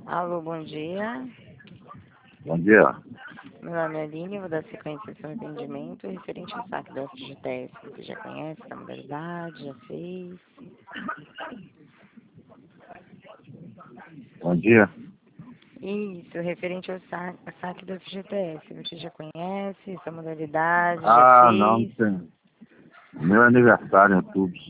Alô, bom dia. Bom dia. Meu nome é Aline, eu vou dar sequência ao seu atendimento referente ao saque da FGTS. Você já conhece essa modalidade? Já fez? Bom dia. Isso, referente ao saque da FGTS. Você já conhece essa modalidade? Já Ah, não fez? tem. Meu aniversário em outubro.